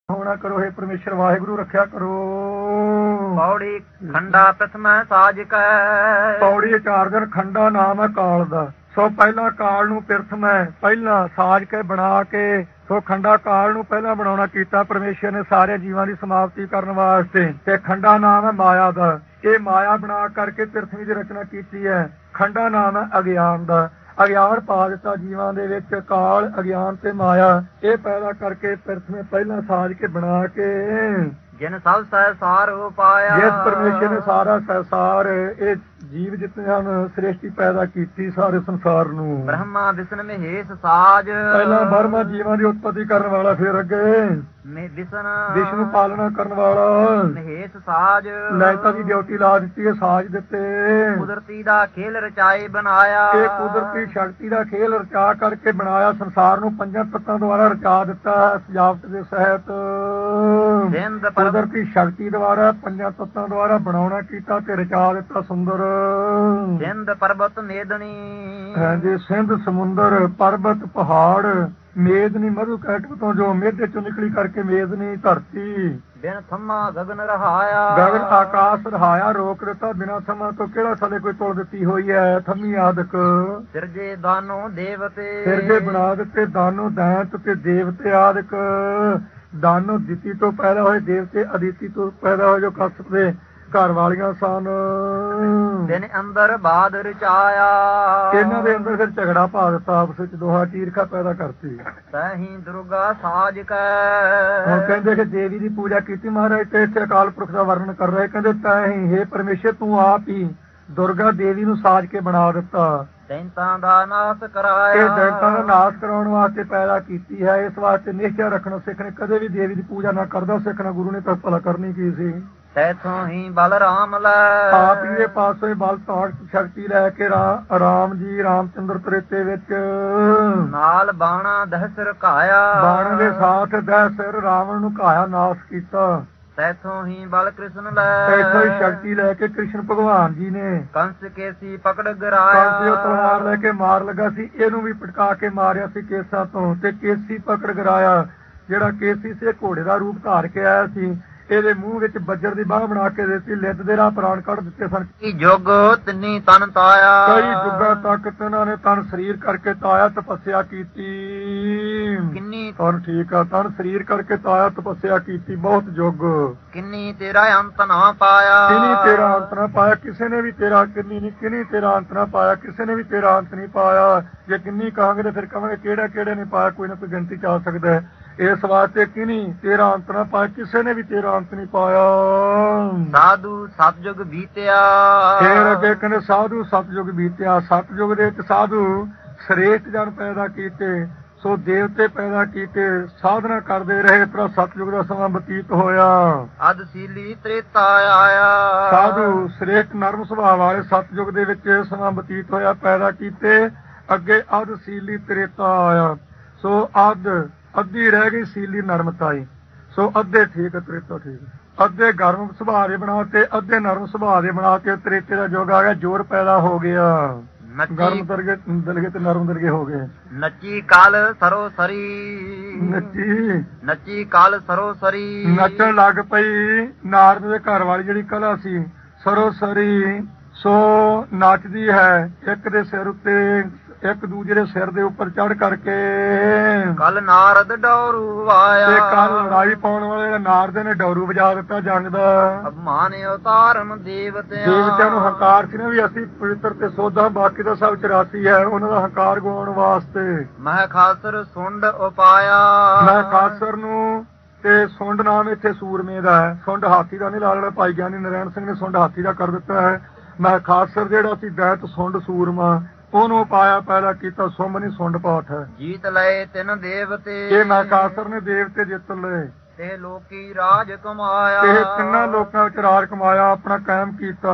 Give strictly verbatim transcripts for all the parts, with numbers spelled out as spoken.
ਹੋਣਾ ਕਰੋ। हे परमेश्वर वाहिगुरु रखिया करो। पौड़ी खंडा प्रथम साज कै पौड़ी चार दिन खंडा नाम है काल दा। सो पहला काल नू प्रथम है पहला साज के बना के सो खंडा काल नू पहला बनाना कीता परमेश्वर ने सारे जीवां दी समाप्ति करन वास्ते। ते खंडा नाम है माया दा। ये माया बना करके पृथ्वी दी रचना कीती है। खंडा नाम है अज्ञान दा। अज्ञान पा दिता जीवां दे विच काल अज्ञान ते माया ये पैदा करके पृथ्वी पहला साज के बना के जिन सब सहसार हो पाया। जिस परमेश्वर ने सारा संसार ये जीव जितने ਹਨ सृष्टि पैदा ਕੀਤੀ ਸਾਰੇ ਸੰਸਾਰ ਨੂੰ। ब्रह्मा विष्णु महेश साज ਪਹਿਲਾਂ ਬਰਮਾ ਜੀਵਾਂ ਦੀ ਉਤਪਤੀ ਕਰਨ ਵਾਲਾ ਫਿਰ ਅੱਗੇ विष्णु ਵਿਸ਼ਨੂੰ ਪਾਲਣਾ ਕਰਨ ਵਾਲਾ महेश साज ਲੈਤਾ ਦੀ ਡਿਊਟੀ ਲਾ ਦਿੱਤੀ ਹੈ ਸਾਜ ਦਿੱਤੇ। ਕੁਦਰਤੀ ਦਾ ਖੇਲ ਰਚਾਏ ਬਣਾਇਆ। ਇਹ ਕੁਦਰਤੀ ਸ਼ਕਤੀ ਦਾ ਖੇਲ ਰਚਾ ਕਰਕੇ ਬਣਾਇਆ ਸੰਸਾਰ ਨੂੰ ਪੰਜਾਂ ਤੱਤਾਂ ਦੁਆਰਾ ਰਚਾ ਦਿੱਤਾ ਸਜਾਵਟ ਦੇ ਸਹਿਤ। ਕੁਦਰਤੀ ਸ਼ਕਤੀ ਦੁਆਰਾ ਪੰਜਾਂ ਤੱਤਾਂ ਦੁਆਰਾ ਬਣਾਉਣਾ ਕੀਤਾ ਤੇ ਰਚਾ ਦਿੱਤਾ ਸੁੰਦਰ। ਸਿੰਧ ਪਰਬਤ ਮੇਦਨੀ ਹਾਂਜੀ ਸਿੰਧ ਸਮੁੰਦਰ ਪਰਬਤ ਪਹਾੜ ਮੇਦਨੀ ਮਧੂ ਕੈਟਕ ਤੋਂ ਜੋ ਮੇਦੇ ਚੋਂ ਨਿਕਲੀ ਕਰਕੇ ਮੇਦਨੀ ਧਰਤੀ। ਬਿਨ ਥੰਮਾ ਗਗਨ ਰਹਾਇਆ ਗਗਨ ਆਕਾਸ਼ ਰਹਾਇਆ ਰੋਕ ਦਿੱਤਾ ਬਿਨਾਂ ਥੰਮਾ ਤੋਂ ਕਿਹੜਾ ਥਲੇ ਕੋਈ ਤੋੜ ਦਿੱਤੀ ਹੋਈ ਹੈ ਥੰਮੀ ਆਦਿਕ। ਸਿਰਜੇ ਦਾਨੋ ਦੇਵਤੇ ਸਿਰਜੇ ਬਣਾ ਦਿੱਤੇ ਦਾਨੋ ਦੈਂਤ ਤੇ ਦੇਵਤੇ ਆਦਿਕ। ਦਾਨੋ ਦਿੱਤੀ ਤੋਂ ਪੈਦਾ ਹੋਏ ਦੇਵਤੇ ਅਦਿਤੀ ਤੋਂ ਪੈਦਾ ਹੋਏ ਜੋ ਕਸਬ ਦੇ ਘਰ ਵਾਲੀਆਂ ਸਨ। ਦਿਨ ਅੰਦਰ ਬਾਦ ਰਚਾਇਆ ਇਹਨਾਂ ਦੇ ਅੰਦਰ ਫਿਰ ਝਗੜਾ ਪਾ ਦਿੱਤਾ ਆਪਸ ਵਿੱਚ ਦੋਹਾ ਈਰਖਾ ਪੈਦਾ ਕਰਤੀ। ਤਹੀਂ ਦੁਰਗਾ ਸਾਜ ਕੈ ਹੁਣ ਕਹਿੰਦੇ ਕਿ ਦੇਵੀ ਦੀ ਪੂਜਾ ਕੀਤੀ ਮਹਾਰਾਜ ਤੇ ਇੱਥੇ ਅਕਾਲ ਪੁਰਖ ਦਾ ਵਰਣਨ ਕਰ ਰਹੇ ਕਹਿੰਦੇ ਤਹੀਂ ਹੇ ਪਰਮੇਸ਼ਰ ਤੂੰ ਆਪ ਹੀ ਦੁਰਗਾ ਦੇਵੀ ਨੂੰ ਸਾਜ ਕੇ ਬਣਾ ਦਿੱਤਾ। ਦੈਂਤਾਂ ਦਾ ਨਾਸ ਕਰਾਇਆ ਇਹ ਦੈਂਤਾਂ ਦਾ ਨਾਸ ਕਰਾਉਣ ਵਾਸਤੇ ਪੈਦਾ ਕੀਤੀ ਹੈ। ਇਸ ਵਾਸਤੇ ਨਿਸ਼ਚੈ ਰੱਖਣਾ ਸਿੱਖਣੇ ਕਦੇ ਵੀ ਦੇਵੀ ਦੀ ਪੂਜਾ ਨਾ ਕਰਦਾ ਸਿੱਖਣਾ ਗੁਰੂ ਨੇ ਤਾਂ ਭਲਾ ਕਰਨੀ ਕੀ ਸੀ। ਤੈਥੋਂ ਹੀ ਬਲਰਾਮ ਲੈ ਆਪ ਹੀ ਇਹ ਪਾਸੋਂ ਬਲ ਤਾੜ ਸ਼ਕਤੀ ਲੈ ਕੇ ਰਾਮ ਜੀ ਰਾਮਚੰਦਰ ਤ੍ਰੇਤੇ ਵਿੱਚ ਨਾਲ ਬਾਣਾ ਦਹਿਸ ਰਕਾਇਆ। ਬਾਣ ਦੇ ਸਾਥ ਦਹਿਸ ਰਾਵਣ ਨੂੰ ਘਾਇਆ ਨਾਸ ਕੀਤਾ। ਤੈਥੋਂ ਹੀ ਬਲ ਕ੍ਰਿਸ਼ਨ ਲੈ ਤੈਥੋਂ ਹੀ ਸ਼ਕਤੀ ਲੈ ਕੇ ਕ੍ਰਿਸ਼ਨ ਭਗਵਾਨ ਜੀ ਨੇ ਕੰਸ ਕੇਸੀ ਪਕੜ ਗਰਾਇਆ। ਕੰਸ ਉਹ ਤਲਵਾਰ ਲੈ ਕੇ ਮਾਰ ਲੱਗਾ ਸੀ ਇਹਨੂੰ ਵੀ ਪਟਕਾ ਕੇ ਮਾਰਿਆ ਸੀ ਕੇਸਾਂ ਤੋਂ ਤੇ ਕੇਸੀ ਪਕੜ ਗਰਾਇਆ। ਜਿਹੜਾ ਕੇਸੀ ਸੀ ਘੋੜੇ ਦਾ ਰੂਪ ਧਾਰ ਕੇ ਆਇਆ ਸੀ ਇਹਦੇ ਮੂੰਹ ਵਿੱਚ ਬੱਜਰ ਦੀ ਬਾਹ ਬਣਾ ਕੇ ਦਿੱਤੀ ਲਿੱਤ ਦੇ ਰਾਹ ਪ੍ਰਾਣ ਕੱਢ ਦਿੱਤੇ ਸਨ। ਜੁਗ ਤਿੰਨੀ ਤਨ ਤਾਇਆ ਕਈ ਜੁਗਾਂ ਤੱਕ ਇਹਨਾਂ ਨੇ ਤਨ ਸਰੀਰ ਕਰਕੇ ਤਾਇਆ ਤਪੱਸਿਆ ਕੀਤੀ। ਕਿੰਨੀ ਤਨ ਠੀਕ ਆ ਤਨ ਸਰੀਰ ਕਰਕੇ ਤਾਇਆ ਤਪੱਸਿਆ ਕੀਤੀ ਬਹੁਤ ਜੁਗ। ਕਿੰਨੀ ਤੇਰਾ ਅੰਤ ਨਾ ਪਾਇਆ ਕਿੰਨੀ ਤੇਰਾ ਅੰਤ ਨਾ ਪਾਇਆ ਕਿਸੇ ਨੇ ਵੀ ਤੇਰਾ ਕਿੰਨੀ ਨਹੀਂ ਕਿੰਨੀ ਤੇਰਾ ਅੰਤ ਨਾ ਪਾਇਆ ਕਿਸੇ ਨੇ ਵੀ ਤੇਰਾ ਅੰਤ ਨਹੀਂ ਪਾਇਆ। ਜੇ ਕਿੰਨੀ ਕਹਾਂਗੇ ਤੇ ਫਿਰ ਕਹਾਂਗੇ ਕਿਹੜਾ ਕਿਹੜੇ ਨੇ ਪਾਇਆ ਕੋਈ ਨਾ ਕੋਈ ਗਿਣਤੀ ਚ ਆ ਸਕਦਾ ਹੈ। ਇਸ ਵਾਸਤੇ ਕਿਨੀ ਤੇਰਾ ਅੰਤ ਨਾ ਪਾਇਆ ਕਿਸੇ ਨੇ ਵੀ ਤੇਰਾ ਅੰਤ ਨਹੀਂ ਪਾਇਆ। ਸਾਧੂ ਸਤਜੁਗ ਬੀਤਿਆ ਫੇਰ ਅੱਗੇ ਕਹਿੰਦੇ ਸਾਧੂ ਸਤਜੁਗ ਬੀਤਿਆ। ਸਤਜੁਗ ਦੇ ਵਿੱਚ ਸਾਧੂ ਸ੍ਰੇਸ਼ਟ ਜਨ ਪੈਦਾ ਕੀਤੇ ਸੋ ਦੇਵਤੇ ਪੈਦਾ ਕੀਤੇ ਸਾਧਨਾ ਕਰਦੇ ਰਹੇ ਪਰ ਸਤਜੁਗ ਦਾ ਸਮਾਂ ਬਤੀਤ ਹੋਇਆ। ਅਦਸੀਲੀ ਤ੍ਰੇਤਾ ਆਇਆ ਸਾਧੂ ਸ੍ਰੇਸ਼ਟ ਨਰਮ ਸੁਭਾਅ ਵਾਲੇ ਸਤਜੁਗ ਦੇ ਵਿੱਚ ਸਮਾਂ ਬਤੀਤ ਹੋਇਆ ਪੈਦਾ ਕੀਤੇ। ਅੱਗੇ ਅਦਸੀਲੀ ਤ੍ਰੇਤਾ ਆਇਆ ਸੋ ਅਦ ਅੱਧੀ ਰਹਿ ਗਈ ਸੀਲੀ ਨਰਮਤਾਈ ਸੋ ਅੱਧੇ ਠੀਕ ਤ੍ਰੇਤਾ ਠੀਕ ਅੱਧੇ ਗਰਮ ਸੁਭਾਅ ਦੇ ਬਣਾ ਤੇ ਅੱਧੇ ਨਰਮ ਸੁਭਾਅ ਦੇ ਬਣਾ ਕੇ ਤ੍ਰੇਤੇ ਦਾ ਯੁੱਗ ਆ ਗਿਆ ਜੋਰ ਪੈਦਾ ਹੋ ਗਿਆ। ਗਰਮ ਦਰਗੇ ਦਲਗੇ ਤੇ ਨਰਮ ਦਰਗੇ ਹੋ ਗਏ। ਨੱਚੀ ਕਾਲ ਸਰੋ ਸਰੀ ਨੱਚੀ ਨੱਚੀ ਕਾਲ ਸਰੋ ਸਰੀ ਨੱਚਣ ਲੱਗ ਪਈ ਨਾਰਦ ਦੇ ਘਰ ਵਾਲੀ ਜਿਹੜੀ ਕਲਾ ਸੀ ਸਰੋ ਸਰੀ ਸੋ ਨੱਚਦੀ ਹੈ ਇੱਕ ਦੇ ਸਿਰ ਉੱਤੇ ਇੱਕ ਦੂਜੇ ਦੇ ਸਿਰ ਦੇ ਉੱਪਰ ਚੜ ਕਰਕੇ। ਕੱਲ ਨਾਰਦ ਡੌਰੂ ਆਇਆ ਤੇ ਕੱਲ ਲੜਾਈ ਪਾਉਣ ਵਾਲੇ ਨਾਰਦ ਨੇ ਡੌਰੂ ਵਜਾ ਦਿੱਤਾ ਜੰਗ ਦਾ। ਅਭਿਮਾਨ ਉਤਾਰਨ ਦੇਵਤਿਆਂ ਦੇਵਤਿਆਂ ਨੂੰ ਹੰਕਾਰ ਸੀ ਨਾ ਵੀ ਅਸੀਂ ਪਵਿੱਤਰ ਤੇ ਸੋਧਾ ਬਾਕੀ ਦਾ ਸਭ ਚਰਾਸੀ ਹੈ ਉਹਨਾਂ ਦਾ ਹੰਕਾਰ ਗਵਾਉਣ ਵਾਸਤੇ। ਮੈਂ ਖਾਸਰ ਸੁੰਡ ਉਪਾਇਆ ਮੈਂ ਖਾਸਰ ਨੂੰ ਤੇ ਸੁੰਡ ਨਾਮ ਇੱਥੇ ਸੂਰਮੇ ਦਾ ਹੈ। ਸੁੰਡ ਹਾਥੀ ਦਾ ਨਹੀਂ ਲਾ ਲੈਣਾ ਭਾਈ ਗਿਆਨੀ ਨਾਰਾਇਣ ਸਿੰਘ ਨੇ ਸੁੰਡ ਹਾਥੀ ਦਾ ਕਰ ਦਿੱਤਾ ਹੈ। ਮੈਂ ਖਾਸਰ ਜਿਹੜਾ ਸੀ ਦੈਤ ਸੁੰਡ ਸੂਰਮਾ ਉਹਨੂੰ ਪਾਇਆ ਪੈਦਾ ਕੀਤਾ ਸੁੰਮਨੀ ਸੁੰਡ ਪਾਠ ਹੈ। ਜੀਤ ਲਏ ਤਿੰਨ ਦੇਵਤੇ ਇਹ ਮੈਂ ਖਾਸਰ ਨੇ ਦੇਵਤੇ ਜਿੱਤ ਲਏ ਤੇ ਲੋਕੀ ਰਾਜ ਕਮਾਇਆ। ਇਹ ਤਿੰਨਾਂ ਲੋਕਾਂ ਵਿੱਚ ਰਾਜ ਕਮਾਇਆ ਆਪਣਾ ਕਾਇਮ ਕੀਤਾ।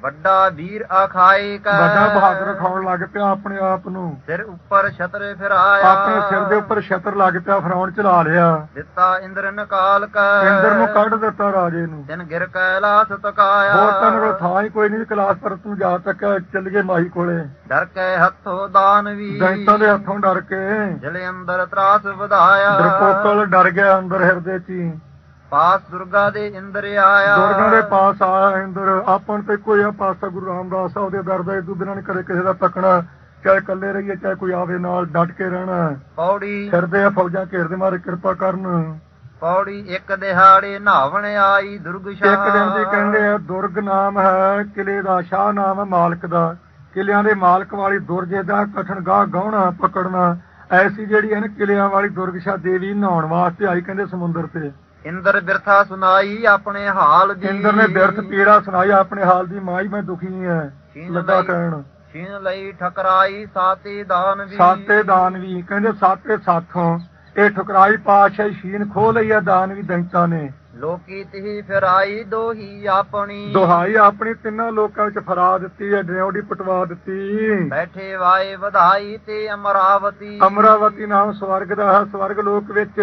ਵੱਡਾ ਵੀਰ ਆਖਾਈ ਕੈ ਵੱਡਾ ਬਹਾਦਰ ਖਾਉਣ ਲੱਗ ਪਿਆ ਆਪਣੇ ਆਪ ਨੂੰ। ਸਿਰ ਉੱਪਰ ਛਤਰ ਫਿਰਾਇਆ ਆਪਣੇ ਸਿਰ ਦੇ ਉੱਪਰ ਛਤਰ ਲੱਗ ਪਿਆ ਫਰਾਉਣ ਚਲਾ ਲਿਆ। ਦਿੱਤਾ ਇੰਦਰ ਨਕਾਲ ਕੈ ਇੰਦਰ ਨੂੰ ਕੱਢ ਦਿੱਤਾ ਰਾਜੇ ਨੂੰ। ਤਿਨ ਗਿਰ ਕੈਲਾਸ ਤਕਾਇਆ ਹੋਰ ਤਾਂ ਕੋਲ ਥਾਂ ਹੀ ਕੋਈ ਨਹੀਂ। ਕਲਾਸ ਪਰ ਤੂੰ ਜਾ ਤੱਕ ਚੱਲ ਗਏ ਮਾਹੀ ਕੋਲੇ। ਡਰ ਕੇ ਹੱਥੋਂ ਦਾਨਵੀ ਦੈਂਤਾਂ ਦੇ ਹੱਥੋਂ ਡਰ ਕੇ ਜਲੇ ਅੰਦਰ ਤਰਾਸ ਵਧਾਇਆ ਡਰਪੋਕਲ ਡਰ ਗਿਆ ਅੰਦਰ ਹਿਰਦੇ ਚ ਹੀ। ਪਾਸ ਦੁਰਗਾ ਦੇ ਇੰਦਰ ਆਇਆ ਦੁਰਗਾ ਦੇ ਪਾਸ ਆਇਆ ਇੰਦਰ। ਆਪਾਂ ਨੂੰ ਤੇ ਕੋਈ ਆ ਪਾਸਾ ਗੁਰੂ ਰਾਮਦਾਸ ਆ ਉਹਦੇ ਦਰ ਦਾ ਇਦੋਂ ਬਿਨਾਂ ਨਹੀਂ ਕਦੇ ਕਿਸੇ ਦਾ ਤੱਕਣਾ। ਚਾਹੇ ਇਕੱਲੇ ਰਹੀਏ ਚਾਹੇ ਕੋਈ ਆਵੇ ਨਾਲ ਡਟ ਕੇ ਰਹਿਣਾ। ਪੌੜੀ ਫਿਰਦੇ ਆ ਫੌਜਾਂ ਘੇਰਦੇ ਮਾਰੇ ਕਿਰਪਾ ਕਰਨ। ਪੌੜੀ ਇੱਕ ਦਿਹਾੜੇ ਨਹਾਵਣ ਆਈ ਦੁਰਗ ਸ਼ਾਹ ਇੱਕ ਦਿਨ ਦੀ ਕਹਿੰਦੇ ਆ ਦੁਰਗ ਨਾਮ ਹੈ ਕਿਲੇ ਦਾ, ਸ਼ਾਹ ਨਾਮ ਹੈ ਮਾਲਕ ਦਾ। ਕਿਲਿਆਂ ਦੇ ਮਾਲਕ ਵਾਲੀ ਦੁਰਜੇ ਦਾ ਕਠਨ ਗਾਹ ਗਾਉਣਾ ਪਕੜਨਾ। ਐਸੀ ਜਿਹੜੀ ਹੈ ਨਾ ਕਿਲਿਆਂ ਵਾਲੀ ਦੁਰਗਸ਼ਾ ਦੇਵੀ ਨਹਾਉਣ ਵਾਸਤੇ ਆਈ ਕਹਿੰਦੇ ਸਮੁੰਦਰ ਤੇ। ਇੰਦਰ ਬਿਰਥਾ ਸੁਣਾਈ ਆਪਣੇ ਹਾਲ ਦੀ ਇੰਦਰ ਨੇ ਬਿਰਥ ਪੀੜਾ ਸੁਣਾਈ ਆਪਣੇ ਹਾਲ ਦੀ। ਮਾਈ ਮੈਂ ਦੁਖੀ ਐ ਲੱਗਾ ਕਹਿਣ। ਛੀਨ ਲਈ ਠਕਰਾਈ ਸਾਤੇ ਦਾਨਵੀ ਸਾਤੇ ਦਾਨਵੀ ਕਹਿੰਦੇ ਸਾਤੇ ਸਾਥੋਂ ਇਹ ਠੁਕਰਾਈ ਪਾਤਸ਼ਾਹੀ ਸ਼ੀਨ ਖੋਹ ਲਈ ਆ ਦਾਨਵੀ ਦੈਂਤਾਂ ਨੇ। ਲੋਕੀ ਤਹੀ ਫਿਰਾਈ ਦੋਹੀ ਆਪਣੀ ਦੁਹਾਈ ਆਪਣੀ ਤਿੰਨਾਂ ਲੋਕਾਂ ਵਿੱਚ ਫਰਾ ਦਿੱਤੀ ਹੈ। ਡਿਉੜੀ ਪਟਵਾ ਦਿੱਤੀ। ਬੈਠੇ ਵਾਏ ਵਧਾਈ ਤੇ ਅਮਰਾਵਤੀ ਅਮਰਾਵਤੀ ਨਾਮ ਸਵਰਗ ਦਾ ਹੈ। ਸਵਰਗ ਲੋਕ ਵਿੱਚ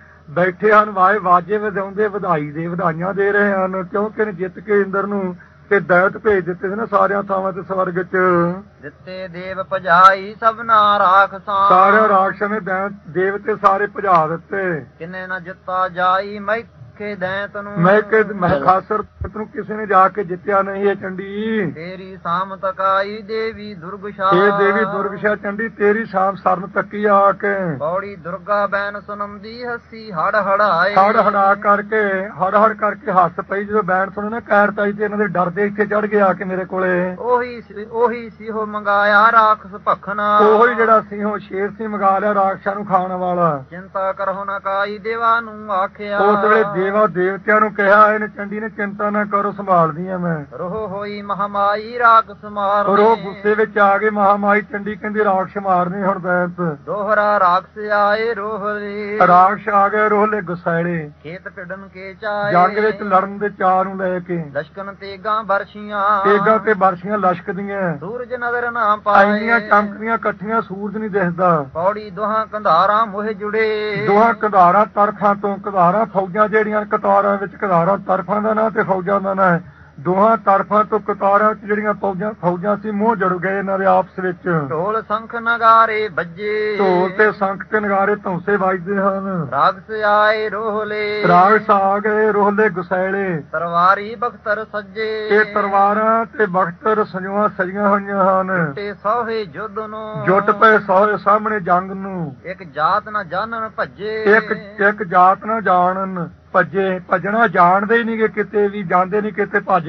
ਬੈਠੇ ਹਨ ਵਾਏ ਵਾਜੇ ਵਜਾਉਂਦੇ ਵਧਾਈ ਦੇ ਵਧਾਈਆਂ ਦੇ ਰਹੇ ਹਨ। ਕਿਉਂਕਿ ਜਿੱਤ ਕੇ ਇੰਦਰ ਨੂੰ ਤੇ ਦੈਤ ਭੇਜ ਦਿੱਤੇ ਸੀ ਨਾ ਸਾਰਿਆਂ ਥਾਵਾਂ ਤੇ ਸਵਰਗ ਚ। ਦਿੱਤੇ ਦੇਵ ਭਜਾਈ ਸਭਨਾ ਰਾਖਸਾਂ ਸਾਰੇ ਰਾਖਸ਼ਾਂ ਨੇ ਦੇਵ ਤੇ ਸਾਰੇ ਭਜਾ ਦਿੱਤੇ। ਕਿਨੇ ਨਾ ਜਿੱਤਾ ਜਾਈ ਮੈਂ ਕੇ ਦੈਂਤ ਨੂੰ ਮੈਂ ਕਿ ਖਾਸਰ ਨੂੰ ਕਿਸੇ ਨੇ ਜਾ ਕੇ ਜਿੱਤਿਆ ਨਹੀਂ ਹੈ ਚੰਡੀ। ਤੇਰੀ ਸਾਮ ਤਕਾਈ ਦੇਵੀ ਦੁਰਗਸ਼ਾ ਇਹ ਦੇਵੀ ਦੁਰਗਸ਼ਾ ਚੰਡੀ ਤੇਰੀ ਸ਼ਾਮ ਸਰਨ ਤੱਕੀ ਆ ਕੇ। ਪੌੜੀ ਦੁਰਗਾ ਬੈਨ ਸੁਨੰਦੀ ਹੱਸੀ ਹੜ ਹੜਾਏ ਹੜ ਹੜਾ ਕਰਕੇ ਹੜ ਹੜ ਕਰਕੇ ਹੱਸ ਪਈ ਜਦੋਂ ਬੈਣ ਸੁਣੇ ਨਾ ਕਹਿਰ ਤਾਈ ਤੇ ਇਹਨਾਂ ਦੇ ਡਰਦੇ ਇੱਥੇ ਚੜ ਗਿਆ ਆ ਕੇ ਮੇਰੇ ਕੋਲੇ। ਉਹੀ ਉਹੀ ਸੀਹੋ ਮੰਗਾਇਆ ਰਾਖਸ ਭਖਣਾ ਉਹੀ ਜਿਹੜਾ ਸਿੰਘੋ ਸ਼ੇਰ ਸੀ ਮੰਗਾ ਲਿਆ ਰਾਖਸ਼ਾਂ ਨੂੰ ਖਾਣ ਵਾਲਾ। ਚਿੰਤਾ ਕਰੋ ਨਾ ਕਾਈ ਦੇਵਾ ਨੂੰ ਆਖਿਆ ਉਸ ਵੇਲੇ ਦੇਵਾ ਦੇਵਤਿਆਂ ਨੂੰ ਕਿਹਾ ਇਹਨੇ ਚੰਡੀ ਨੇ ਚਿੰਤਾ ਨਾ ਕਰੋ ਸੰਭਾਲਦੀ ਆ ਮੈਂ। ਰੋਹ ਹੋਈ ਮਹਾਮਾਈ ਰਾਖਸ ਮਾਰਨੇ ਰੋਹ ਗੁੱਸੇ ਵਿੱਚ ਆ ਗਏ ਮਹਾਮਾਈ ਚੰਡੀ ਕਹਿੰਦੀ ਰਾਖਸ਼ ਮਾਰਨੇ ਹੁਣ ਦੈਂਤ। ਦੋਹਰਾ ਰਾਖਸ ਆਏ ਰੋਹਲੇ ਰਾਖਸ਼ ਆ ਗਏ ਰੋਹਲੇ ਗੁਸੈਲੇ। ਖੇਤ ਪਿੜਨ ਕੇ ਚਾਏ ਜੰਗ ਵਿੱਚ ਲੜਨ ਦੇ ਚਾਅ ਨੂੰ ਲੈ ਕੇ। ਲਸ਼ਕਨ ਤੇਗਾਂ ਬਰਸ਼ੀਆਂ ਤੇਗਾਂ ਤੇ ਬਰਸ਼ੀਆਂ ਲਸ਼ਕਦੀਆਂ। ਸੂਰਜ ਨਜ਼ਰ ਨਾ ਪਾਏ ਇੰਨੀਆਂ ਚਮਕਦੀਆਂ ਇਕੱਠੀਆਂ ਸੂਰਜ ਨਹੀਂ ਦਿਸਦਾ। ਪੌੜੀ ਦੋਹਾਂ ਕੰਧਾਰਾਂ ਮੋਹ ਜੁੜੇ ਦੋਹਾਂ ਕੰਧਾਰਾਂ ਤਰਫਾਂ ਤੋਂ ਕੰਧਾਰਾਂ ਫੌਜਾਂ ਜਿਹੜੀਆਂ ਕਤਾਰਾਂ ਵਿੱਚ ਕੰਧਾਰਾਂ ਤਰਫਾਂ ਦਾ ਨਾਂ ਤੇ ਫੌਜਾਂ ਦਾ ਨਾਂ। ਦੋਹਾਂ ਤਰਫਾਂ ਤੋਂ ਕਤਾਰਾਂ ਚ ਜਿਹੜੀਆਂ ਫੌਜਾਂ ਫੌਜਾਂ ਸੀ ਮੂੰਹ ਜੁੜ ਗਏ ਇਹਨਾਂ ਦੇ ਆਪਸ ਵਿੱਚ। ਢੋਲ ਸੰਖ ਨਗਾਰੇ ਵੱਜੇ ਢੋਲ ਤੇ ਸੰਖ ਤੇ ਨਗਾਰੇ ਧੌਂਸੇ ਵੱਜਦੇ ਹਨ। ਰਾਗਸ ਆਏ ਰੋਹਲੇ ਰਾਗਸ ਆ ਗਏ ਰੋਹਲੇ ਗੁਸੈਲੇ। ਤਰਵਾਰੀ ਬਖਤਰ ਸੱਜੇ ਇਹ ਤਲਵਾਰਾਂ ਤੇ ਬਖਤਰ ਸੰਜੋਆਂ ਸਜੀਆਂ ਹੋਈਆਂ ਹਨ। ਤੇ ਸੋਹੇ ਜੁੱਧ ਨੂੰ ਜੁੱਟ ਪਏ ਸੋਹੇ ਸਾਹਮਣੇ ਜੰਗ ਨੂੰ। ਇੱਕ ਜਾਤ ਨਾ ਜਾਣਨ ਭੱਜੇ ਇੱਕ ਇੱਕ ਜਾਤ ਨਾ ਜਾਣਨ ਭੱਜੇ। ਭੱਜਣਾ ਜਾਣਦੇ ਹੀ ਨਹੀਂ ਕਿਤੇ ਵੀ ਜਾਂਦੇ ਨਹੀਂ ਕਿਤੇ ਭੱਜ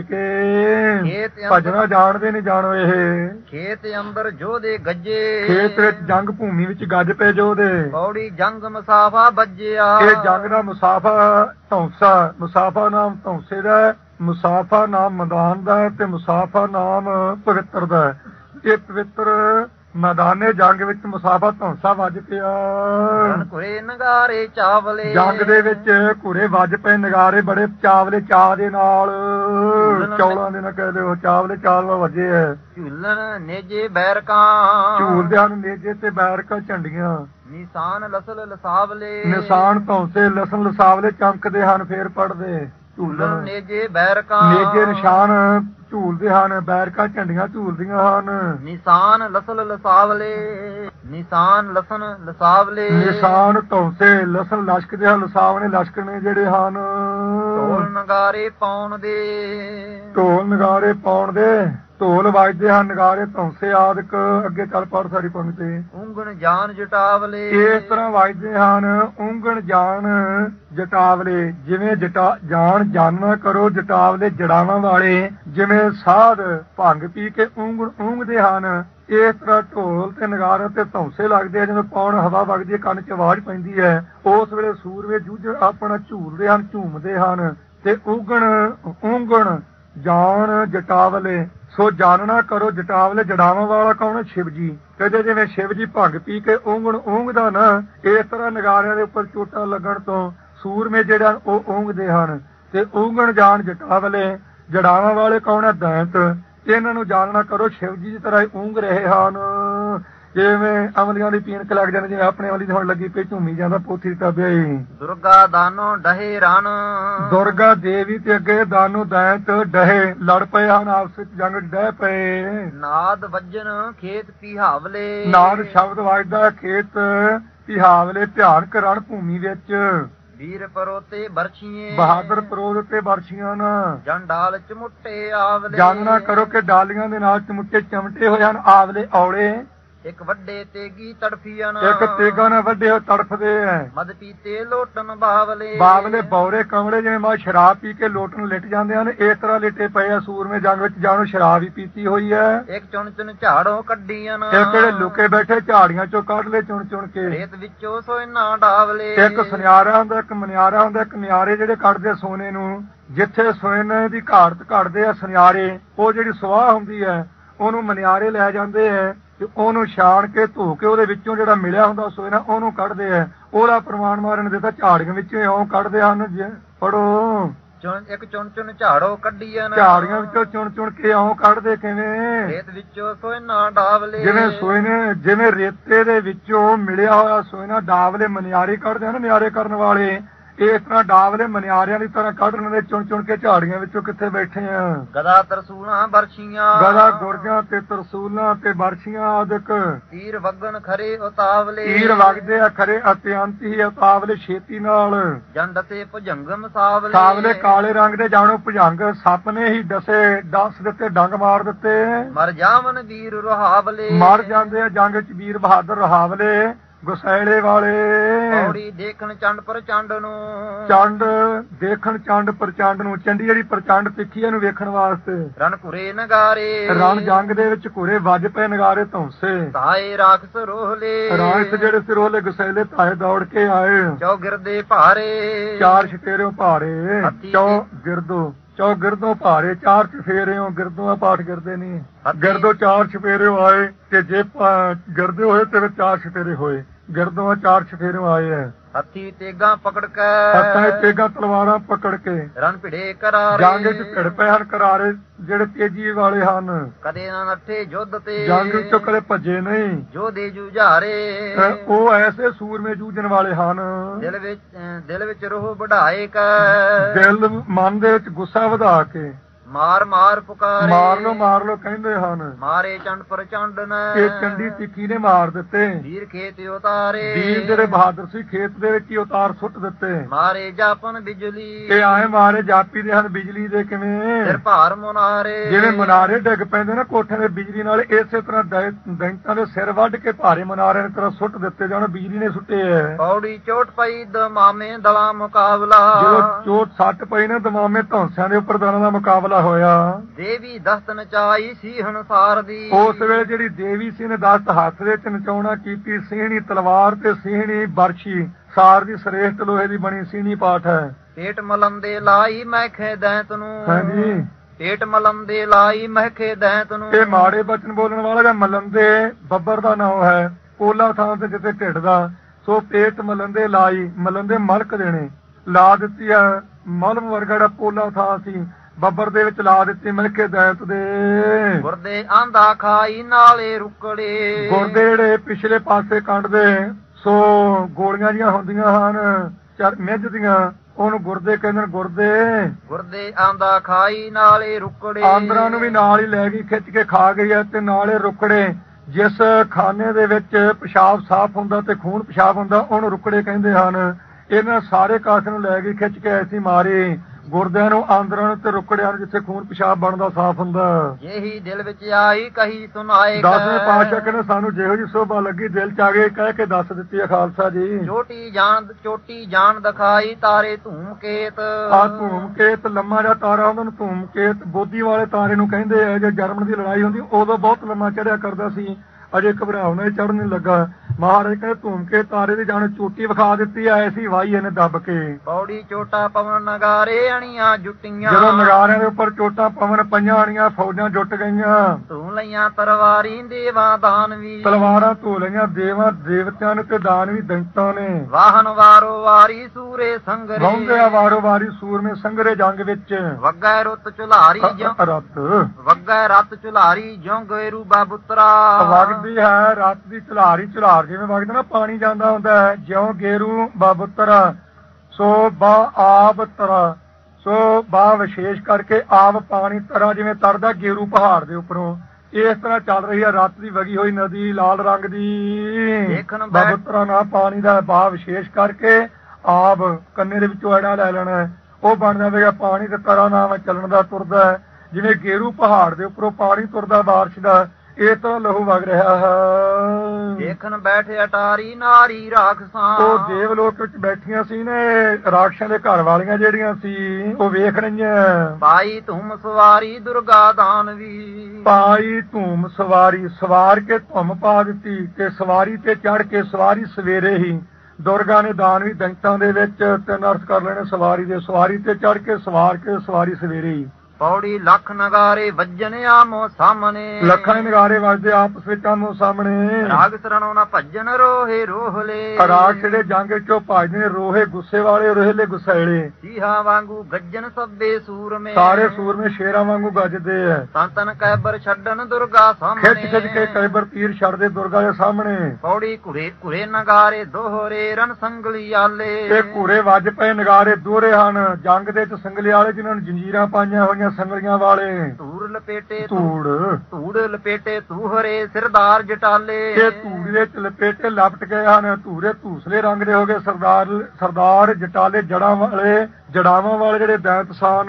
ਕੇ। ਭੱਜਣਾ ਜਾਣਦੇ ਨਹੀਂ ਜਾਣੋ ਇਹ। ਖੇਤ ਅੰਦਰ ਜੋਧੇ ਗੱਜੇ ਖੇਤ ਵਿੱਚ ਜੰਗ ਭੂਮੀ ਵਿੱਚ ਗੱਜ ਪਏ ਜੋਧੇ। ਪੌੜੀ ਜੰਗ ਮੁਸਾਫਾ ਵੱਜਿਆ ਇਹ ਜੰਗ ਦਾ ਮੁਸਾਫਾ ਧੌਂਸਾ। ਮੁਸਾਫਾ ਨਾਮ ਧੌਂਸੇ ਦਾ, ਮੁਸਾਫਾ ਨਾਮ ਮੈਦਾਨ ਦਾ ਤੇ ਮੁਸਾਫਾ ਨਾਮ ਪਵਿੱਤਰ ਦਾ। ਇਹ ਪਵਿੱਤਰ ਮੈਦਾਨੇ ਜੰਗ ਵਿੱਚ ਮੁਸਾਫਾ ਧੌਂਸਾ ਵੱਜ ਪਿਆ। ਘੁਰੇ ਨਗਾਰੇ ਚਾਵਲੇ ਜੰਗ ਦੇ ਵਿੱਚ ਘੁਰੇ ਵੱਜ ਪਏ ਨਗਾਰੇ ਬੜੇ ਚਾਵਲੇ ਚਾਹ ਦੇ ਨਾਲ। ਚੌਲਾਂ ਦੇ ਨਾਲ ਕਹਿ ਲਿਓ ਚਾਵਲੇ ਚਾਵਲ ਵੱਜੇ ਐ। ਝੂਲਣ ਨੇਜੇ ਬੈਰਕਾਂ ਝੂਲਦੇ ਹਨ ਨੇਜੇ ਤੇ ਬੈਰਕਾਂ ਝੰਡੀਆਂ। ਨਿਸ਼ਾਨ ਲਸਲ ਲਸਾਵਲੇ ਨਿਸ਼ਾਨ ਧੌਂਸੇ ਲਸਣ ਲਸਾਵਲੇ ਚਮਕਦੇ ਹਨ ਫੇਰ ਪੜਦੇ। ਝੂਲਣ ਨੇਜੇ ਬੈਰਕਾਂ ਨੇਜੇ ਨਿਸ਼ਾਨ ਝੂਲਦੇ ਹਨ ਬੈਰਕਾਂ ਝੰਡੀਆਂ ਝੂਲਦੀਆਂ ਹਨ। ਨਿਸ਼ਾਨ ਲਸਲ ਲਸਾਵਲੇ ਨਿਸ਼ਾਨ ਲਸਣ ਲਸਾਵਲੇ ਨਿਸ਼ਾਨ ਧੌਂਸੇ ਲਸਣ ਲਸ਼ਕਦੇ ਹਨ ਲਸਾਵਲੇ ਲਸ਼ਕਣੇ ਜਿਹੜੇ ਹਨ। ਢੋਲ ਨਗਾਰੇ ਪਾਉਣ ਦੇ ਢੋਲ ਨਗਾਰੇ ਪਾਉਣ ਦੇ ਢੋਲ ਵੱਜਦੇ ਹਨ ਨਗਾਰੇ ਧੌਂਸੇ ਆਦਿਕ। ਅੱਗੇ ਚੱਲ ਪੜ ਸਾਰੀ ਪੰਕਤੀ। ਉਂਗਣ ਜਾਨ ਜਟਾਵਲੇ ਇਸ ਤਰ੍ਹਾਂ ਵੱਜਦੇ ਹਨ ਉਂਗਣ ਜਾਨ ਜਟਾਵਲੇ। ਜਿਵੇਂ ਜਟਾ ਜਾਨ ਜਾਨਣਾ ਕਰੋ ਜਟਾਵਲੇ ਜੜਾਵਾਂ ਵਾਲੇ। ਜਿਵੇਂ ਸਾਧ ਭੰਗ ਪੀ ਕੇ ਉਂਗਣ ਉਂਗਦੇ ਹਨ ਇਸ ਤਰ੍ਹਾਂ ਢੋਲ ਤੇ ਨਗਾਰਾ ਤੇ ਧੌਂਸੇ ਲੱਗਦੇ ਆ। ਜਦੋਂ ਪੌਣ ਹਵਾ ਵਗਦੀ ਹੈ ਕੰਨ 'ਚ ਆਵਾਜ਼ ਪੈਂਦੀ ਹੈ ਉਸ ਵੇਲੇ ਸੂਰਵੇ ਜੂਝ ਆਪਣਾ ਝੂਲਦੇ ਹਨ ਝੂਮਦੇ ਹਨ। ਤੇ ਉਂਗਣ ਉਂਗਣ ਜਾਨ ਜਟਾਵਲੇ ਸੋ ਜਾਨਣਾ ਕਰੋ ਜਟਾਵਲੇ। ਜੜਾਵਾਂ ਵਾਲਾ ਕੌਣ? ਸ਼ਿਵ ਜੀ। ਕਹਿੰਦੇ ਜਿਵੇਂ ਸ਼ਿਵ ਜੀ ਭੰਗ ਪੀ ਕੇ ਉਂਗਣ ਉਂਗਦਾ ਨਾ ਇਸ ਤਰ੍ਹਾਂ ਨਗਾਰਿਆਂ ਦੇ ਉੱਪਰ ਚੋਟਾਂ ਲੱਗਣ ਤੋਂ ਸੂਰਮੇ ਜਿਹੜਾ ਉਹ ਉਂਗਦੇ ਹਨ। ਤੇ ਉਂਗਣ ਜਾਨ ਜਟਾਵਲੇ ਜੜਾਵਾਂ ਵਾਲੇ ਕੌਣ ਹੈ? ਦੈਂਤ। ਇਹਨਾਂ ਨੂੰ ਜਾਣਨਾ ਕਰੋ ਸ਼ਿਵ ਜੀ ਦੀ ਤਰ੍ਹਾਂ ਉਂਘ ਰਹੇ ਹਨ। ਜਿਵੇਂ ਅਮਲੀਆਂ ਦੀ ਪੀਣਕ ਲੱਗ ਜਾਂਦੀ, ਜਿਵੇਂ ਆਪਣੇ ਅਮਲੀ ਦੀ ਹੁਣ ਲੱਗੀ ਪਈ ਝੂਮੀ ਜਾਂਦਾ ਪੋਥੀ ਤਬਿਆਈ। ਦੁਰਗਾ ਦਾਨੋ ਡਹੇ ਰਨ ਦੁਰਗਾ ਦੇਵੀ ਤੇ ਅੱਗੇ ਦਾਨੋ ਦੈਂਤ ਡਹੇ ਲੜ ਪਏ ਹਨ, ਆਪਸ ਵਿੱਚ ਜੰਗ ਚ ਡਹਿ ਪਏ। ਨਾਦ ਵੱਜਣ ਖੇਤ ਪਿਹਾਵਲੇ ਨਾਦ ਸ਼ਬਦ ਵੱਜਦਾ ਖੇਤ ਪਿਹਾਵਲੇ ਭਿਆਨਕ ਰਣ ਭੂਮੀ ਵਿੱਚ। ਵੀਰ ਪਰੋਤੇ ਬਰਛੀਏ ਬਹਾਦਰ ਪਰੋਦ ਤੇ ਬਰਛੀਆਂ ਨਾ ਜੰਡਾਲ ਚਮੁੱਟੇ ਆਵਲੇ। ਜਾਣਨਾ ਕਰੋ ਕਿ ਡਾਲੀਆਂ ਦੇ ਨਾਲ ਚਮੁੱਟੇ ਚਮਟੇ ਹੋਏ ਹਨ ਆਵਲੇ ਔਲੇ। ਇੱਕ ਵੱਡੇ ਤੇਗੀ ਤੜਫੀਆਂ ਇੱਕ ਤੇਗਾ ਨਾਲ ਵੱਡੇ ਹੋ ਤੜਫਦੇ ਐ। ਮਦ ਪੀਤੇ ਲੋਟਨ ਬਾਵਲੇ ਬਾਵਲੇ ਬੌਰੇ ਕਮਲੇ ਜਿਵੇਂ ਮਾ ਸ਼ਰਾਬ ਪੀ ਕੇ ਲੋਟਣ ਲਿਟ ਜਾਂਦੇ ਹਨ, ਇਸ ਤਰ੍ਹਾਂ ਲਿਟੇ ਪਏ ਆ ਸੂਰਮੇ ਜੰਗ ਵਿੱਚ, ਜਾਣੋ ਸ਼ਰਾਬ ਹੀ ਪੀਤੀ ਹੋਈ ਹੈ। ਇੱਕ ਚੁਣ ਚੁਣ ਝਾੜੋ ਕੱਢੀਆਂ ਇੱਕ ਜਿਹੜੇ ਲੁਕੇ ਬੈਠੇ ਝਾੜੀਆਂ ਚੋਂ ਕੱਢ ਲੈ ਚੁਣ ਚੁਣ ਕੇ। ਰੇਤ ਵਿੱਚੋਂ ਸੋਇਨਾ ਡਾਵਲੇ ਇੱਕ ਸੁਨਿਆਰਾ ਹੁੰਦਾ, ਇੱਕ ਮਨਿਆਰਾ ਹੁੰਦਾ। ਇੱਕ ਨਿਆਰੇ ਜਿਹੜੇ ਕੱਢਦੇ ਸੋਨੇ ਨੂੰ, ਜਿੱਥੇ ਸੋਨੇ ਦੀ ਘਾੜਤ ਕੱਢਦੇ ਆ ਸੁਨਿਆਰੇ, ਉਹ ਜਿਹੜੀ ਸੁਆਹ ਹੁੰਦੀ ਹੈ ਉਹਨੂੰ ਮਨਿਆਰੇ ਲੈ ਜਾਂਦੇ ਆ ਤੇ ਉਹਨੂੰ ਛਾਣ ਕੇ ਧੋ ਕੇ ਉਹਦੇ ਵਿੱਚੋਂ ਜਿਹੜਾ ਮਿਲਿਆ ਹੁੰਦਾ ਸੋਨਾ ਉਹਨੂੰ ਕੱਢਦੇ ਆ। ਉਹਦਾ ਪ੍ਰਮਾਣ ਮਾਰਨ ਦੇ ਤਾਂ ਝਾੜੀਆਂ ਵਿੱਚੋਂ ਇਉਂ ਕੱਢਦੇ ਹਨ। ਪੜੋ ਚੁਣ ਇੱਕ ਚੁਣ ਚੁਣ ਝਾੜੋ ਕੱਢੀਆਂ ਝਾੜੀਆਂ ਵਿੱਚੋਂ ਚੁਣ ਚੁਣ ਕੇ ਇਉਂ ਕੱਢਦੇ ਕਿਵੇਂ? ਰੇਤ ਵਿੱਚੋਂ ਸੋਇਨਾ ਡਾਵਲੇ ਜਿਵੇਂ ਸੋਨੇ ਜਿਵੇਂ ਰੇਤੇ ਦੇ ਵਿੱਚੋਂ ਮਿਲਿਆ ਹੋਇਆ ਸੋਨਾ ਡਾਵਲੇ ਮਨਿਆਰੇ ਕੱਢਦੇ ਹਨ, ਨਿਆਰੇ ਕਰਨ ਵਾਲੇ। ਇਸ ਤਰ੍ਹਾਂ ਡਾਵਲੇ ਮਨਿਆਰਿਆਂ ਦੀ ਤਰ੍ਹਾਂ ਕੱਢਣ ਦੇ ਚੁਣ ਚੁਣ ਕੇ ਝਾੜੀਆਂ ਵਿੱਚੋਂ ਕਿੱਥੇ ਬੈਠੇ ਆ। ਗਦਾ ਤਰਸੂਲਾਂ ਬਰਛੀਆਂ ਗਦਾ ਗੁਰਜਾਂ ਤੇ ਤਰਸੂਲਾਂ ਤੇ ਬਰਛੀਆਂ ਆਦਿਕ। ਤੀਰ ਵਗਣ ਖਰੇ ਉਤਾਵਲੇ ਤੀਰ ਵਗਦੇ ਆ ਖਰੇ ਅਤਿਅੰਤ ਹੀ ਉਤਾਵਲੇ ਛੇਤੀ ਨਾਲ। ਜੰਡ ਤੇ ਭੁਜੰਗਮ ਸਾਵਲੇ ਸਾਵਲੇ ਕਾਲੇ ਰੰਗ ਦੇ ਜਾਣੋ ਭੁਜੰਗ ਸੱਪ ਨੇ ਹੀ ਡਸੇ ਡਸ ਦਿੱਤੇ, ਡੰਗ ਮਾਰ ਦਿੱਤੇ। ਮਰ ਜਾਵਨ ਵੀਰ ਰੁਹਾਵਲੇ ਮਰ ਜਾਂਦੇ ਆ ਜੰਗ ਚ ਵੀਰ ਬਹਾਦਰ ਰਹਾਵਲੇ ਗੁਸੈਲੇ ਵਾਲੇ। ਪੌੜੀ ਦੇਖਣ ਚੰਡ ਪ੍ਰਚੰਡ ਨੂੰ ਚੰਡ ਦੇਖਣ ਚੰਡ ਪ੍ਰਚੰਡ ਨੂੰ, ਚੰਡੀ ਜਿਹੜੀ ਪ੍ਰਚੰਡ ਤਿੱਖੀ ਇਹਨੂੰ ਵੇਖਣ ਵਾਸਤੇ। ਰਣ ਘੁਰੇ ਨਗਾਰੇ ਰਣ ਜੰਗ ਦੇ ਵਿੱਚ ਘੁਰੇ ਵੱਜ ਪਏ ਨਗਾਰੇ ਧੌਂਸੇ। ਤਾਏ ਰਾਖਸ ਰੋਹਲੇ ਰਾਖਸ ਜਿਹੜੇ ਸਿਰੋਲੇ ਗੁਸੈਲੇ ਤਾਏ ਦੌੜ ਕੇ ਆਏ। ਚੌ ਗਿਰਦੇ ਭਾਰੇ ਚਾਰ ਛਟੇਰਿਓ ਭਾਰੇ ਚੌ ਗਿਰਦੋ ਚੌ ਗਿਰਦੋ ਭਾਰੇ ਚਾਰ ਚਫੇਰਿਓ ਗਿਰਦੋ ਪਾਠ ਕਰਦੇ ਨਹੀਂ। ਗਿਰਦੋ ਚਾਰ ਛਪੇਰਿਓ ਆਏ ਤੇ ਜੇ ਗਿਰਦੇ ਹੋਏ ਤੇ ਚਾਰ ਛਪੇਰੇ ਹੋਏ। ਗਿਰਦੋ ਚਾਰ ਛਪੇਰਿਓ ਆਏ ਐ। ਹੱਥੀ ਤੇਗਾ ਪਕੜ ਕੇ ਹੱਥਾਂ ਤੇਗਾ ਤਲਵਾਰਾਂ ਪਕੜ ਕੇ ਰਣ ਭਿੜੇ ਕਰਾਰੇ ਜੰਗ ਚ ਭਿੜ ਪਏ ਹਨ ਕਰਾਰੇ ਜਿਹੜੇ ਤੇਜੀ ਵਾਲੇ ਹਨ। ਕਦੇ ਨਾ ਨੱਠੇ ਯੁੱਧ ਤੇ ਜੰਗ ਚੋਂ ਕਦੇ ਭੱਜੇ ਨਹੀਂ। ਜੋ ਦੇ ਜੂਝਾਰੇ ਉਹ ਐਸੇ ਸੂਰਮੇ ਜੂਝਣ ਵਾਲੇ ਹਨ। ਦਿਲ ਵਿੱਚ ਦਿਲ ਵਿੱਚ ਰੋਹ ਵਢਾਏ ਕ ਦਿਲ ਮਨ ਦੇ ਵਿੱਚ ਗੁੱਸਾ ਵਧਾ ਕੇ ਮਾਰ ਮਾਰ ਪੁਕਾਰੇ ਮਾਰ ਲੋ ਮਾਰ ਲੋ ਕਹਿੰਦੇ ਹਨ। ਮਾਰੇ ਚੰਡ ਪ੍ਰਚੰਡ ਨੇ ਇਹ ਚੰਡੀ ਤਿੱਖੀ ਨੇ ਮਾਰ ਦਿੱਤੇ। ਵੀਰ ਖੇਤ ਉਤਾਰੇ ਵੀਰ ਜਿਹੜੇ ਬਹਾਦਰ ਸੀ ਖੇਤ ਦੇ ਵਿੱਚ ਹੀ ਉਤਾਰ ਸੁੱਟ ਦਿੱਤੇ। ਮਾਰੇ ਜਾਪਨ ਬਿਜਲੀ ਤੇ ਆਏ ਮਾਰੇ ਜਾਪੀ ਦੇ ਹਨ ਬਿਜਲੀ ਦੇ ਕਿਵੇਂ? ਸਿਰ ਭਾਰ ਮੁਨਾਰੇ ਜਿਵੇਂ ਮਨਾਰੇ ਡਿੱਗ ਪੈਂਦੇ ਨਾ ਕੋਠੇ ਦੇ ਬਿਜਲੀ ਨਾਲ, ਇਸੇ ਤਰ੍ਹਾਂ ਦੈਂਤਾਂ ਦੇ ਸਿਰ ਵੱਢ ਕੇ ਭਾਰੇ ਮਨਾਰੇ ਦੀ ਤਰ੍ਹਾਂ ਸੁੱਟ ਦਿੱਤੇ ਜਾਣ। ਬਿਜਲੀ ਨੇ ਸੁੱਟੇ ਐ। ਪੌੜੀ ਚੋਟ ਪਈ ਦਮਾਮੇ ਦਲਾ ਮੁਕਾਬਲਾ ਜਦੋਂ ਚੋਟ ਸੱਟ ਪਈ ਨਾ ਦਮਾਮੇ ਧੌਂਸਿਆਂ ਦੇ ਉੱਪਰ ਦਲਾਂ ਦਾ ਮੁਕਾਬਲਾ ਹੋਇਆ। ਦੇਵੀ ਦਸਤ ਨਚਾਈ ਸੀ ਹੰਸਾਰ ਦੀ ਉਸ ਵੇਲੇ ਜਿਹੜੀ ਦੇਵੀ ਸੀ ਨੇ ਦਸਤ ਹੱਥ ਵਿੱਚ ਨਚਾਉਣਾ ਕੀਤੀ। ਸੀਹਣੀ ਤਲਵਾਰ ਤੇ ਸੀਹਣੀ ਬਰਛੀ ਸਾਰ ਦੀ ਸ੍ਰੇਸ਼ਟ ਲੋਹੇ ਦੀ ਬਣੀ ਸੀਹਣੀ ਪਾਠ ਹੈ। ਪੇਟ ਮਲੰਦੇ ਲਾਈ ਮੈਖੇ ਦੈਂਤ ਨੂੰ ਹਾਂਜੀ ਪੇਟ ਮਲੰਦੇ ਲਾਈ ਮੈਖੇ ਦੈਂਤ ਨੂੰ। ਇਹ ਮਾੜੇ ਬਚਨ ਬੋਲਣ ਵਾਲਾ ਜਾਂ ਮਲੰਦੇ ਬੱਬਰ ਦਾ ਨਾਮ ਹੈ। ਪੋਲਾ ਥਾਂ ਤੇ ਜਿੱਥੇ ਢਿੱਡ ਦਾ, ਸੋ ਪੇਟ ਮਲੰਦੇ ਲਾਈ ਮਲੰਦੇ ਮਲਕ ਦੇਣੇ ਲਾ ਦਿੱਤੀ ਹੈ। ਮਲਮ ਵਰਗਾ ਜਿਹੜਾ ਪੋਲਾ ਥਾਂ ਸੀ ਬੱਬਰ ਦੇ ਵਿੱਚ ਲਾ ਦਿੱਤੀ ਮਿਲਕੇ ਦੈਂਤ ਦੇ। ਗੁਰਦੇ ਆਂਦਾ ਖਾਈ ਨਾਲੇ ਰੁਕੜੇ ਗੁਰਦੇ ਜਿਹੜੇ ਪਿਛਲੇ ਪਾਸੇ ਕੱਢਦੇ ਸੋ ਗੋਲੀਆਂ ਜੀਆਂ ਹੁੰਦੀਆਂ ਹਨ ਚਰ ਮਿੱਝ ਦੀਆਂ, ਉਹਨੂੰ ਗੁਰਦੇ ਕਹਿੰਦੇ। ਗੁਰਦੇ ਗੁਰਦੇ ਆਂਦਾ ਖਾਈ ਨਾਲੇ ਰੁਕੜੇ ਆਂਦਰਾਂ ਨੂੰ ਵੀ ਨਾਲ ਹੀ ਲੈ ਗਈ ਖਿੱਚ ਕੇ ਖਾ ਗਈ ਹੈ। ਤੇ ਨਾਲੇ ਰੁਕੜੇ ਜਿਸ ਖਾਨੇ ਦੇ ਵਿੱਚ ਪਿਸ਼ਾਬ ਸਾਫ਼ ਹੁੰਦਾ ਤੇ ਖੂਨ ਪਿਸ਼ਾਬ ਹੁੰਦਾ ਉਹਨੂੰ ਰੁਕੜੇ ਕਹਿੰਦੇ ਹਨ। ਇਹਨਾਂ ਸਾਰੇ ਕਾਸੇ ਨੂੰ ਲੈ ਗਈ ਖਿੱਚ ਕੇ ਐਸੀ ਮਾਰੀ ਗੁਰਦਿਆਂ ਨੂੰ ਆਂਦਰਾਂ ਨੂੰ ਤੇ ਰੁਕੜਿਆਂ ਨੂੰ ਜਿੱਥੇ ਖੂਨ ਪਿਸ਼ਾਬ ਬਣਦਾ ਸਾਫ਼ ਹੁੰਦਾ। ਇਹੀ ਦਿਲ ਵਿੱਚ ਆਈ ਕਹੀ ਸੁਣਾਏ ਦਸਵੇਂ ਪਾਤਸ਼ਾਹ ਕਹਿੰਦੇ ਸਾਨੂੰ ਜਿਹੋ ਜੀ ਸੋਭਾ ਲੱਗੀ ਦਿਲ ਚ ਆ ਗਏ ਕਹਿ ਕੇ ਦੱਸ ਦਿੱਤੀ ਹੈ ਖਾਲਸਾ ਜੀ। ਚੋਟੀ ਜਾਣ ਚੋਟੀ ਜਾਣ ਦਿਖਾਈ ਤਾਰੇ ਧੂਮਕੇਤ ਆ ਧੂਮਕੇਤ ਲੰਮਾ ਜਿਹਾ ਤਾਰਾ ਹੁੰਦਾ ਨੂੰ ਧੂਮਕੇਤ ਬੋਧੀ ਵਾਲੇ ਤਾਰੇ ਨੂੰ ਕਹਿੰਦੇ ਆ। ਜੇ ਜਰਮਨ ਦੀ ਲੜਾਈ ਹੁੰਦੀ ਉਦੋਂ ਬਹੁਤ ਲੰਮਾ ਚੜਿਆ ਕਰਦਾ ਸੀ, ਅਜੇ ਘਬਰਾਉਣਾ ਚੜ੍ਹਨ ਨਹੀਂ ਲੱਗਾ। ਮਹਾਰਾਜ ਕਹਿੰਦੇ ਧੂਮ ਕੇ ਤਾਰੇ ਦੀ ਜਾਣ ਚੋਟੀ ਵਿਖਾ ਦਿੱਤੀ ਐ ਐਸੀ ਵਾਈ ਇਹਨੇ ਦੱਬ ਕੇ। ਪੌੜੀ ਚੋਟਾ ਪਵਨ ਨਗਾਰੇ ਅਣੀਆਂ ਜੁੱਟੀਆਂ, ਜਦੋਂ ਨਗਾਰਿਆਂ ਦੇ ਉੱਪਰ ਚੋਟਾਂ ਪਵਨ ਪਈਆਂ ਆਣੀਆਂ ਫੌਜਾਂ ਜੁੱਟ ਗਈਆਂ। ਧੂ ਲਈਆਂ ਤਲਵਾਰੀ ਦੇਵਾਂ ਦਾਨਵੀ, ਤਲਵਾਰਾਂ ਧੋ ਲਈਆਂ ਦੇਵਾਂ ਦੇਵਤਿਆਂ ਨੇ ਤੇ ਦਾਨਵੀ ਦੈਂਤਾਂ ਨੇ। ਵਾਹਨ ਵਾਰੋ ਵਾਰੀ ਸੂਰੇ ਸੰਗਰੇ, ਗਾਉਂਦੇ ਆ ਵਾਰੋ ਵਾਰੀ ਸੂਰਮੇ ਸੰਗਰੇ ਜੰਗ ਵਿੱਚ। ਵੱਗੈ ਰੁੱਤ ਝੁਲਾਰੀ ਜਿਉ ਰੱਤ ਵੱਗੈ ਰਤ ਝੁਲਾਰੀ ਜਿਉ ਗੇਰੂ ਬਾਬੁਤਰਾ, ਵਗਦੀ ਹੈ ਰਾਤ ਦੀ ਝੁਲਾਰੀ ਝੁਲਾਰ ਜਿਵੇਂ ਵਗਦਾ ਨਾ ਪਾਣੀ ਜਾਂਦਾ ਹੁੰਦਾ ਹੈ, ਜਿਉਂ ਗੇਰੂ ਬਾਬੁਤਰਾ ਸੋ ਬਾ ਆਬ ਤਰਾ, ਸੋ ਬਾ ਵਿਸ਼ੇਸ਼ ਕਰਕੇ ਆਪ ਪਾਣੀ ਤਰ੍ਹਾਂ ਜਿਵੇਂ ਤਰਦਾ ਗੇਰੂ ਪਹਾੜ ਦੇ ਉੱਪਰੋਂ, ਇਸ ਤਰ੍ਹਾਂ ਚੱਲ ਰਹੀ ਹੈ ਰਾਤ ਦੀ ਵਗੀ ਹੋਈ ਨਦੀ ਲਾਲ ਰੰਗ ਦੀ। ਬਾਬੁਤਰਾ ਨਾ ਪਾਣੀ ਦਾ ਬਾ ਵਿਸ਼ੇਸ਼ ਕਰਕੇ ਆਪ ਕੰਨੇ ਦੇ ਵਿੱਚੋਂ ਐੜਾ ਲੈ ਲੈਣਾ ਹੈ, ਉਹ ਬਣ ਜਾਵੇਗਾ ਪਾਣੀ ਤੇ ਤਰ੍ਹਾਂ ਨਾਮ ਚੱਲਣ ਦਾ ਤੁਰਦਾ ਹੈ, ਜਿਵੇਂ ਗੇਰੂ ਪਹਾੜ ਦੇ ਉੱਪਰੋਂ ਪਾਣੀ ਤੁਰਦਾ ਬਾਰਿਸ਼ ਦਾ, ਇਹ ਤਾਂ ਲਹੂ ਵਗ ਰਿਹਾ ਹੈ। ਦੇਖਣ ਬੈਠੇ ਅਟਾਰੀ ਨਾਰੀ ਰਾਖਸਾਂ, ਉਹ ਦੇਵ ਲੋਕ ਵਿੱਚ ਬੈਠੀਆਂ ਸੀ ਨੇ ਰਾਖਸ਼ਾਂ ਦੇ ਘਰ ਵਾਲੀਆਂ ਜਿਹੜੀਆਂ ਸੀ ਉਹ ਵੇਖ ਰਹੀਆਂ। ਪਾਈ ਧੂਮ ਸਵਾਰੀ ਦੁਰਗਾ ਦਾਨਵੀ, ਪਾਈ ਧੂਮ ਸਵਾਰੀ ਸਵਾਰ ਕੇ ਧੁੰਮ ਪਾ ਦਿੱਤੀ ਤੇ ਸਵਾਰੀ ਤੇ ਚੜ ਕੇ ਸਵਾਰੀ ਸਵੇਰੇ ਹੀ ਦੁਰਗਾ ਨੇ ਦਾਨਵੀ ਦੈਂਤਾਂ ਦੇ ਵਿੱਚ ਤਿੰਨ ਅਰਥ ਕਰ ਲੈਣੇ ਸਵਾਰੀ ਦੇ, ਸਵਾਰੀ ਤੇ ਚੜ ਕੇ ਸਵਾਰ ਕੇ ਸਵਾਰੀ ਸਵੇਰੇ ਹੀ। ਪੌੜੀ ਲੱਖ ਨਗਾਰੇ ਵੱਜਣ ਆਮੋ ਸਾਹਮਣੇ, ਲੱਖਾਂ ਨਗਾਰੇ ਵੱਜਦੇ ਆਪਸ ਵਿੱਚ ਆਮੋ ਸਾਹਮਣੇ। ਰਾਗ ਸਰਣੋ ਨਾ ਭੱਜਣ ਰੋਹੇ ਰੋਹਲੇ, ਰਾਗ ਜਿਹੜੇ ਜੰਗ ਵਿੱਚੋਂ ਭੱਜਦੇ ਨੇ ਰੋਹੇ ਗੁੱਸੇ ਵਾਲੇ ਰੋਹਲੇ ਗੁੱਸੈਲੇ। ਸੀਹਾ ਵਾਂਗੂ ਗੱਜਣ ਸਭੇ ਸੂਰਮੇ, ਸਾਰੇ ਸੂਰਮੇ ਸ਼ੇਰਾਂ ਵਾਂਗੂ ਗੱਜਦੇ ਐ। ਤਨ ਤਨ ਕੈਬਰ ਛੱਡਣ ਦੁਰਗਾ ਸਾਹਮਣੇ, ਖਿੱਚ ਖਿੱਚ ਕੇ ਕੈਬਰ ਤੀਰ ਛੱਡਦੇ ਦੁਰਗਾ ਦੇ ਸਾਹਮਣੇ। ਪੌੜੀ ਘੁਰੇ ਘੁਰੇ ਨਗਾਰੇ ਦੋਹਰੇ ਰਨ ਸੰਗਲੀ ਆਲੇ, ਤੇ ਘੂਰੇ ਵੱਜ ਪਏ ਨਗਾਰੇ ਦੋਹਰੇ ਹਨ ਜੰਗ ਦੇ ਚ ਸੰਗਲੇ ਵਾਲੇ ਜਿਨ੍ਹਾਂ ਨੂੰ ਜੰਜੀਰਾਂ ਪਾਈਆਂ ਹੋਈਆਂ ਸੰਗਲੀਆਂ ਵਾਲੇ। ਧੂੜ ਲਪੇਟੇ ਧੂੜ ਧੂੜ ਲਪੇਟੇ ਤੂਹਰੇ ਸਿਰਦਾਰ ਜਟਾਲੇ, ਤੇ ਧੂੜ ਦੇ ਚ ਲਪੇਟੇ ਲਪਟ ਗਏ ਹਨ, ਧੂਰੇ ਧੂਸਲੇ ਰੰਗ ਦੇ ਹੋ ਗਏ ਸਰਦਾਰ ਸਰਦਾਰ ਜਟਾਲੇ ਜੜਾਂ ਵਾਲੇ ਜੜਾਵਾਂ ਵਾਲੇ ਜਿਹੜੇ ਦੈਂਤ ਸਨ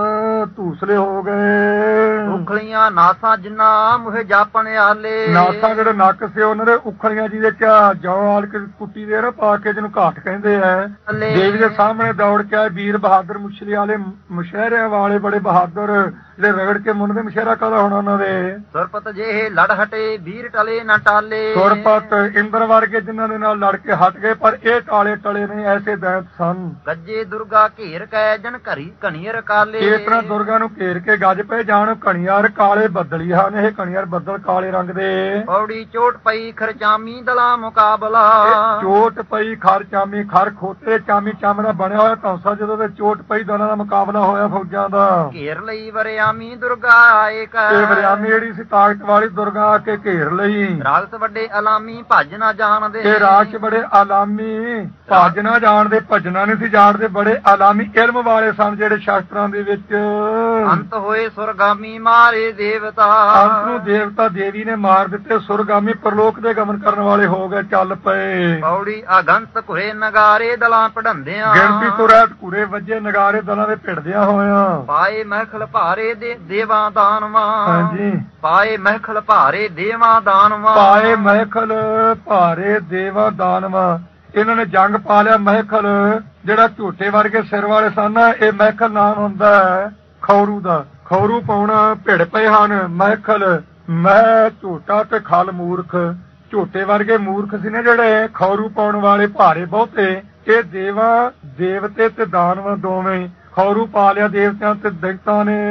ਧੂਸਲੇ ਹੋ ਗਏ। ਉਖਲੀਆਂ ਨਾਸਾਂ ਜਿੰਨਾ ਮੁਹੇ ਜਾਪਣ ਆਲੇ, ਨਾਸਾਂ ਜਿਹੜੇ ਨੱਕ ਸੀ ਉਹਨਾਂ ਦੇ ਉਖਲੀਆਂ ਜਿਹਦੇ ਚ ਜੌਂ ਆਲ ਕੇ ਕੁੱਟੀ ਦੇ ਨਾ ਪਾ ਕੇ ਜਿਹਨੂੰ ਘਾਟ ਕਹਿੰਦੇ ਆ। ਦੇਵੀ ਦੇ ਸਾਹਮਣੇ ਦੌੜ ਕੇ ਆਏ ਵੀਰ ਬਹਾਦਰ ਮੁਸ਼ਰੀ ਵਾਲੇ ਮੁਸ਼ਹਿਰਿਆਂ ਵਾਲੇ ਬੜੇ ਬਹਾਦਰ ਜਿਹੜੇ ਰਗੜ ਕੇ ਮੁੰਨ ਦੇ ਮੁਸ਼ਹਿਰਾ ਕਾਹਦਾ ਹੋਣਾ ਉਹਨਾਂ ਦੇ। ਸੁਰਪਤ ਜਿਹੇ ਲੜ ਹਟੇ ਵੀਰ ਟਲੇ ਨਾ ਟਾਲੇ, ਸੁਰਪਤ ਇੰਦਰ ਵਰਗੇ ਜਿਨ੍ਹਾਂ ਦੇ ਨਾਲ ਲੜ ਕੇ ਹਟ ਗਏ ਪਰ ਇਹ ਟਾਲੇ ਟਲੇ ਨਹੀਂ ਐਸੇ ਦੈਂਤ ਸਨ। ਗੱਜੇ ਦੁਰਗਾ ਘੇਰ ਕੈ ਜਨ ਘਰੀ ਘਣੀਰ ਕਾਲੇ, ਇਸ ਤਰ੍ਹਾਂ ਦੁਰਗਾ ਨੂੰ ਘੇਰ ਕੇ ਗੱਜ ਪਏ ਜਾਣ ਘਣੀਆਰ ਕਾਲੇ ਬੱਦਲੀ ਹਨ, ਇਹ ਘਣੀਆਰ ਬੱਦਲ ਕਾਲੇ ਰੰਗ ਦੇ। ਪੌੜੀ ਚੋਟ ਪਈ ਖਰਚਾਮੀ ਦਲਾ ਮੁਕਾਬਲਾ, ਚੋਟ ਪਈ ਖਰ ਚਾਮੀ ਖਰ ਖੋਤੇ ਚਾਮੀ ਚਮ ਦਾ ਬਣਿਆ ਹੋਇਆ ਧੌਂਸਾ ਜਦੋਂ ਤੇ ਚੋਟ ਪਈ ਦਲਾਂ ਦਾ ਮੁਕਾਬਲਾ ਹੋਇਆ ਫੌਜਾਂ ਦਾ। ਘੇਰ ਲਈ ਵਰਿਆਮੀ ਦੁਰਗਾ ਏਕ, ਇਹ ਵਰਿਆਮੀ ਜਿਹੜੀ ਸੀ ਤਾਕਤ ਵਾਲੀ ਦੁਰਗਾ ਆ ਕੇ ਘੇਰ ਲਈ। ਰਾਗਤ ਵੱਡੇ ਅਲਾਮੀ ਭੱਜ ਨਾ ਜਾਣਦੇ, ਇਹ ਰਾਜ ਬੜੇ ਆਲਾਮੀ ਭੱਜ ਨਾ ਜਾਣਦੇ ਭੱਜਣਾ ਨਹੀਂ ਸੀ ਜਾਣਦੇ, ਬੜੇ ਆਲਾਮੀ ਇਲਮ ਵਾਲੇ ਸਨ ਜਿਹੜੇ ਸ਼ਾਸਤਰਾਂ ਦੇ ਵਿੱਚ। ਅੰਤ ਹੋਏ ਸੁਰਗਾਮੀ ਮਾਰੇ ਦੇਵਤਾ, ਅੰਤ ਨੂੰ ਦੇਵਤਾ ਦੇਵੀ ਨੇ ਮਾਰ ਦਿੱਤੇ, ਸੁਰਗਾਮੀ ਪਰਲੋਕ ਦੇ ਗਮਨ ਕਰਨ ਵਾਲੇ ਹੋ ਗਏ ਚੱਲ ਪਏ। ਪੌੜੀ ਅਗੰਤ ਘੁਰੇ ਨਗਾਰੇ ਦਲਾਂ ਪੜੰਦਿਆਂ, ਗਿਣਤੀ ਤੋਂ ਰਹਿਤ ਘੁਰੇ ਵੱਜੇ ਨਗਾਰੇ ਦਲਾਂ ਦੇ ਭਿੜਦਿਆਂ ਹੋਇਆਂ। ਪਾਏ ਮਹਿਖਲ ਭਾਰੇ ਦੇ ਦੇਵਾਂ ਦਾਨਵਾਂ, ਹਾਂਜੀ ਪਾਏ ਮਹਿਖਲ ਭਾਰੇ ਦੇਵਾਂ ਦਾਨਵਾਂ, ਪਾਏ ਮਹਿਖਲ ਭਾਰੇ ਦੇਵਾ ਦਾਨਵਾ। ਇਹਨਾਂ ਨੇ ਜੰਗ ਪਾ ਲਿਆ ਮਹਿਖਲ ਜਿਹੜਾ ਝੋਟੇ ਵਰਗੇ ਸਿਰ ਵਾਲੇ ਸਨ, ਇਹ ਮਹਿਖਲ ਨਾਮ ਹੁੰਦਾ ਹੈ ਖੌਰੂ ਦਾ। ਖੌਰੂ ਪਾਉਣਾ ਭਿੜ ਪਏ ਹਨ ਮਹਿਖਲ, ਮੈਂ ਝੋਟਾ ਤੇ ਖਲ ਮੂਰਖ। ਝੋਟੇ ਵਰਗੇ ਮੂਰਖ ਸੀ ਨੇ ਜਿਹੜੇ ਖੌਰੂ ਪਾਉਣ ਵਾਲੇ ਭਾਰੇ ਬਹੁਤੇ। ਇਹ ਦੇਵਾ ਦੇਵਤੇ ਤੇ ਦਾਨਵ ਦੋਵੇਂ ਖੌਰੂ ਪਾ ਲਿਆ ਦੇਵਤਿਆਂ ਤੇ ਦੈਂਤਾਂ ਨੇ।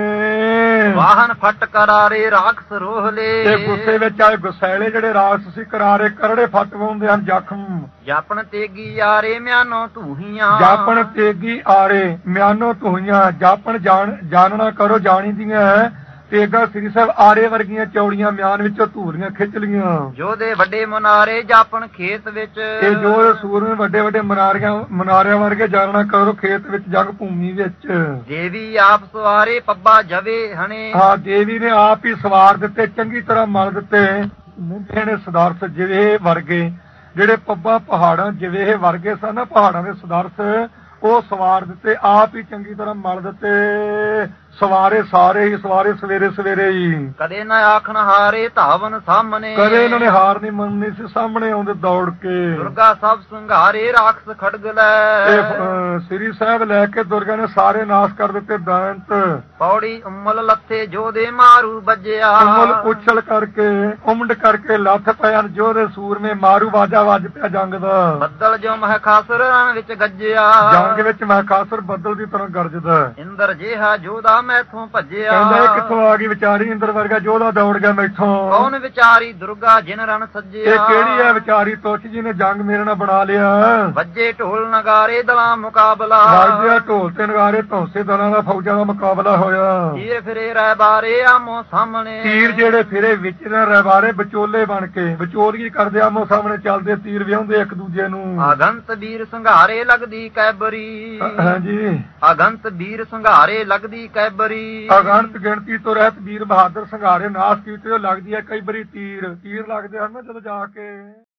ਵਾਹਨ ਫਟ ਕਰਾਰੇ ਰਾਖਸ ਰੋਹਲੇ, ਤੇ ਗੁੱਸੇ ਵਿੱਚ ਆਏ ਗੁੱਸੈਲੇ ਜਿਹੜੇ ਰਾਖਸ ਸੀ ਕਰਾਰੇ ਕਰੜੇ ਫੱਟ ਪਾਉਂਦੇ ਹਨ ਜ਼ਖਮ। ਜਾਪਣ ਤੇਗੀ ਯਾਰੇ ਮਿਆਨੋ ਧੂਹੀਆਂ, ਜਾਪਣ ਤੇਗੀ ਆਰੇ ਮਿਆਨੋ ਧੂਹੀਆਂ। ਜਾਪਣ ਜਾਣ ਜਾਣਨਾ ਕਰੋ ਜਾਣੀ ਦੀਆਂ ਤੇਗਾ ਸ੍ਰੀ ਸਾਹਿਬ ਆਰੇ ਵਰਗੀਆਂ ਚੌੜੀਆਂ ਮਿਆਨ ਵਿੱਚੋਂ ਧੂਰੀਆਂ ਖਿੱਚ ਲੀਆਂ। ਜੋਦੇ ਵੱਡੇ ਮਨਾਰੇ ਜਾਪਣ ਖੇਤ ਵਿੱਚ, ਇਹ ਜੋ ਸੂਰਮੇ ਵੱਡੇ ਵੱਡੇ ਮਨਾਰਿਆਂ ਮਨਾਰਿਆਂ ਵਰਗੇ ਜਾਣਨਾ ਕਰੋ ਖੇਤ ਵਿੱਚ ਜੰਗ ਭੂਮੀ ਵਿੱਚ। ਦੇਵੀ ਆਪ ਸਵਾਰੇ ਪੱਬਾ ਜਵੇ ਹਣੇ, ਹਾਂ ਦੇਵੀ ਨੇ ਆਪ ਹੀ ਸਵਾਰ ਦਿੱਤੇ ਚੰਗੀ ਤਰ੍ਹਾਂ ਮਲ ਦਿੱਤੇ ਨੇ ਸਦਾਰਥ ਜਿਵੇਂ ਵਰਗੇ ਜਿਹੜੇ ਪੱਬਾ ਪਹਾੜਾਂ ਜਿਵੇਂ ਵਰਗੇ ਸਨ ਪਹਾੜਾਂ ਦੇ ਸਦਾਰਥ ਉਹ ਸਵਾਰ ਦਿੱਤੇ ਆਪ ਹੀ ਚੰਗੀ ਤਰ੍ਹਾਂ ਮਲ ਦਿੱਤੇ। ਸਵਾਰੇ ਸਾਰੇ ਹੀ ਸਵਾਰੇ ਸਵੇਰੇ ਸਵੇਰੇ ਹੀ। ਕਦੇ ਨਾ ਆਖਣ ਹਾਰੇ ਧਾਵਨ ਸਾਹਮਣੇ, ਕਦੇ ਇਹਨਾਂ ਨੇ ਹਾਰ ਨਹੀਂ ਮੰਨਣੀ ਸੀ, ਸਾਹਮਣੇ ਆਉਂਦੇ ਦੌੜ ਕੇ। ਦੁਰਗਾ ਸਭ ਸੰਘਾਰੇ ਰਾਖਸ ਖੜਗ ਲੈ, ਇਹ ਅਹ, ਸ੍ਰੀ ਸਾਹਿਬ ਲੈ ਕੇ ਦੁਰਗਾ ਨੇ ਸਾਰੇ ਨਾਸ਼ ਕਰ ਦਿੱਤੇ ਦੈਂਤ। ਪੌੜੀ ਉਮਲ ਲੱਥੇ ਜੋਦੇ ਮਾਰੂ ਵੱਜਿਆ, ਉਮਲ ਉਛਲ ਕਰਕੇ ਉਮੜ ਕਰਕੇ ਲੱਥ ਪਿਆ ਜੋਦੇ ਸੂਰਮੇ ਮਾਰੂ ਵਾਜਾ ਵੱਜ ਪਿਆ ਜੰਗ ਦਾ। ਬੱਦਲ ਜੋ ਮਹਖਾਸੁਰ ਰਨ ਵਿੱਚ ਗੱਜਿਆ, ਜੰਗ ਵਿੱਚ ਮਹਕਾਸੁਰ ਬੱਦਲ ਦੀ ਤਰ੍ਹਾਂ ਗਰਜਦਾ। ਇੰਦਰ ਜਿਹਾ ਜੋਦਾ ਮੈਥੋਂ ਭੱਜਿਆ, ਕਹਿੰਦਾ ਇਹ ਕਿੱਥੋਂ ਆ ਗਈ ਵਿਚਾਰੀ, ਇੰਦਰ ਵਰਗਾ ਜੋਧਾ ਦੌੜ ਗਿਆ ਮੈਥੋਂ। ਕੌਣ ਵਿਚਾਰੀ ਦੁਰਗਾ ਜਿਨ ਰਨ ਸੱਜਿਆ, ਇਹ ਕਿਹੜੀ ਹੈ ਵਿਚਾਰੀ ਤੁੱਛ ਜੀ ਨੇ ਜੰਗ ਮੇਰੇ ਨਾਲ ਬਣਾ ਲਿਆ। ਵੱਜੇ ਢੋਲ ਨਗਾਰੇ ਦਲਾਂ ਮੁਕਾਬਲਾ, ਵੱਜਦੇ ਢੋਲ ਤੇ ਨਗਾਰੇ ਧੌਂਸੇ ਦਲਾਂ ਦਾ ਫੌਜਾਂ ਦਾ ਮੁਕਾਬਲਾ ਹੋਇਆ। ਤੀਰ ਫਿਰੇ ਰਹਿ ਬਾਰੇ ਆਮੋ ਸਾਹਮਣੇ, ਤੀਰ ਜਿਹੜੇ ਫਿਰੇ ਵਿੱਚ ਨਾ ਰਹਿਬਾਰੇ ਵਿਚੋਲੇ ਬਣ ਕੇ ਵਿਚੋਲਗੀ ਕਰਦੇ ਆਮੋ ਸਾਹਮਣੇ ਚੱਲਦੇ, ਤੀਰ ਵਿਆਉਂਦੇ ਇੱਕ ਦੂਜੇ ਨੂੰ। ਆਗੰਤ ਵੀਰ ਸੰਘਾਰੇ ਲੱਗਦੀ ਕੈਬਰੀ, ਹਾਂਜੀ ਆਗੰਤ ਵੀਰ ਸੰਘਾਰੇ ਲੱਗਦੀ ਕੈਬਰੀ, ਅਗਣਤ ਗਿਣਤੀ ਤੋਂ ਰਹਿਤ ਵੀਰ ਬਹਾਦਰ ਸੰਘਾਰੇ ਨਾਸ ਕੀਤੇ ਲੱਗਦੀ ਹੈ ਕਈ ਵਾਰੀ ਤੀਰ। ਤੀਰ ਲੱਗਦੇ ਹਨ ਨਾ ਜਦੋਂ ਜਾ ਕੇ